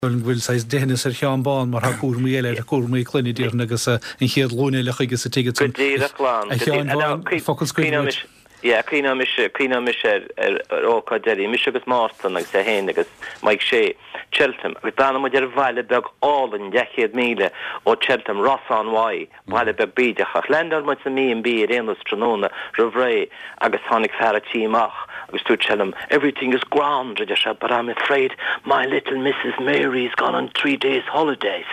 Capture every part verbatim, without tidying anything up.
bhfuil sais dénas ar chean bán mar ha cuairmí eile a cuairmí cluine dír agus in chéad lúna agus a tiige Good deal of clan. focus cuiine. Yeah, Clean Mish, Clean Mish, Oka Derry, Mishagus Marston, like Sahin, like Mike Shea, Cheltenham, with Dana Mujer Valebeg, all in Yachid Mile, or Cheltenham, Rossan Y, Valebeg Bidach, Lander Mutsami and B, Renos Tronona, Rovray, Agasonic Farachi Mach, Agus to Cheltenham, everything is grand, but I'm afraid my little Missus Mary's gone on three days' holidays.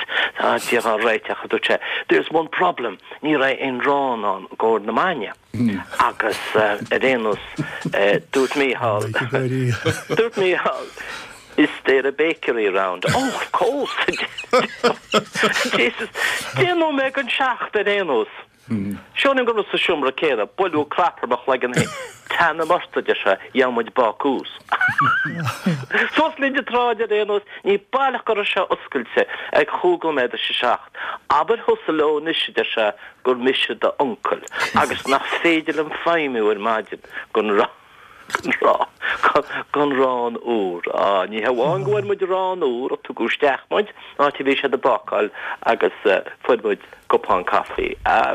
There's one problem, near I in drawn on Gordon Mania. Agus Arenos dúirt mí hall dúirt mí hall is there a bakery around? Oh, of course. Jesus, do you know me gan seacht Arenos? Sean go sa siúmra céra bolú claparbach le an tanna marsta de se jamuid bakús. Sos linde tráide Arenos ní bailach go se oscailte ag chúgal me de se seacht. Aber hosaló nisise de se gur mise de onkel agus nach féidir an feimú ar maidin gon ra rá gan rán úr a ní haháin gohfuil muid rán úr a tú gúisteach muid ná tí bhí sé de bacal agus fuidmuid copán café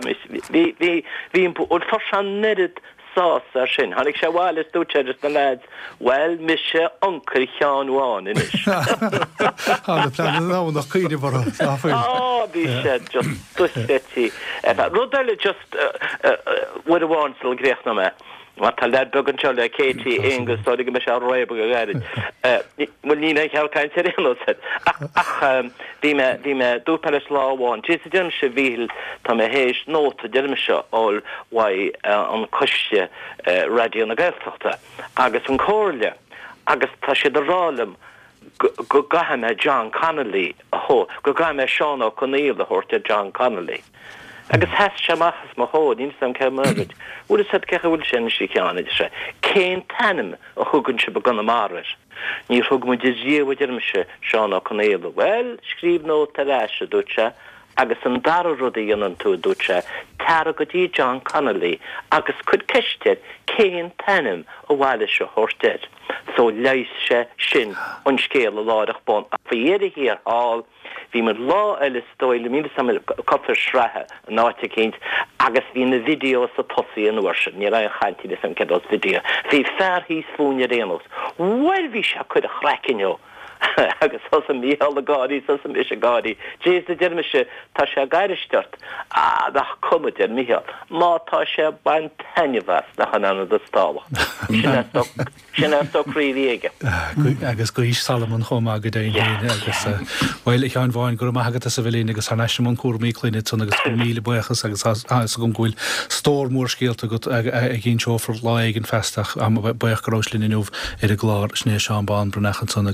hí hí ul for sean nerid sás ar sin hanig sé bháil is dúte just na lads well mise onkel cheanháin inis Hána plan ná nach chuide bar á bhí sé just dúistetí rud eile just bhfuil bháin sil gréach na me Wat tal dat bugan cholle Katie Engus stodig me shall roy bugan garid. Eh mul ni na hel kain sereno set. Ach di me di me do palace law one. Jesi dem shvil ta me heis not dem sha all why on kushe radio na gaeltochta. Agus an corle. Agus ta she the rolum go gahame John Connolly ho go gahame Sean O'Connell the horte John Connolly. Agus has chamachas ma hod in sam kemerged would have said kehul shen shikane se kein tanim a hugun se begun marer ni hug mu je with yermse Sean O'Connell well skrib no talasha ducha agus an dar rudi an to ducha taragoti John Connolly agus could kishted kein tanim a wale se horted so leis se shin on scale a lot bon for yere here all Bhí mar lá eile stoil mí sam copper shrahe náte kéint agus hí na video sa tosi an worship ní ra chanti de sam kedos video hí fer hís fúne rénos well hí se chud a chrecinio agus so sam mí hel gadi so sam is a gadi Jés de dermise tá se gairistart a da kommet er mí má tá se ban tanivas na hanan de stála sinna so kríige agus go ís Salomon chomá go déin agus weil ich an bhain gur maigad sa bhilín agus hanaisimon cuairmí cluine agus míle buchas agus gom gúil stór mór scéalta go a ginn seofar lá igen festach am buach goráislinn inúh ar a glár sné seán bán brunachan